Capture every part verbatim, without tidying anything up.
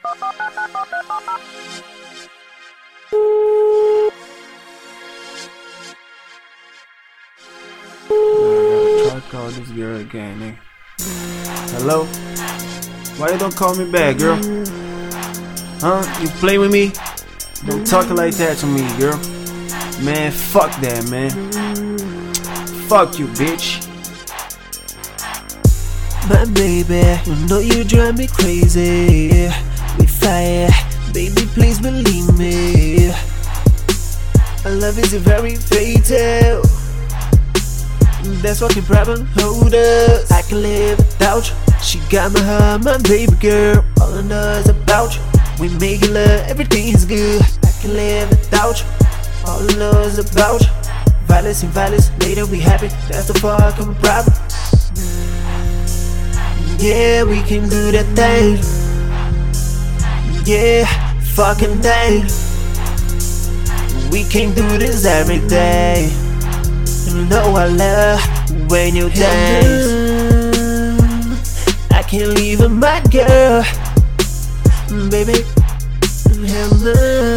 I gotta try to call this girl again, nigga. Hello? Why you don't call me back, girl? Huh? You play with me? Don't talk like that to me, girl. Man, fuck that, man. Fuck you, bitch. My baby, you know you drive me crazy. We fire, baby, please believe me. Our love is very fatal. That's what can probably hold us. I can live without you. She got my heart, my baby girl. All I know is about you. We make love, everything is good. I can live without you. All I know is about you. Violence and violence, later we happy. That's the fucking problem. Yeah, we can do that thing. Yeah, fucking thing. We can do this every day. You know I love when you dance. I can't leave my girl, baby. Hello,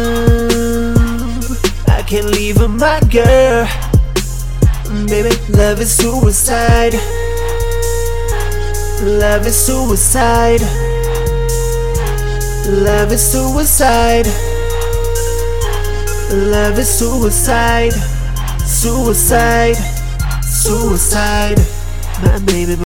I can't leave my girl, baby. Love is suicide. Love is suicide. Love is suicide. Love is suicide. Suicide. Suicide. My baby.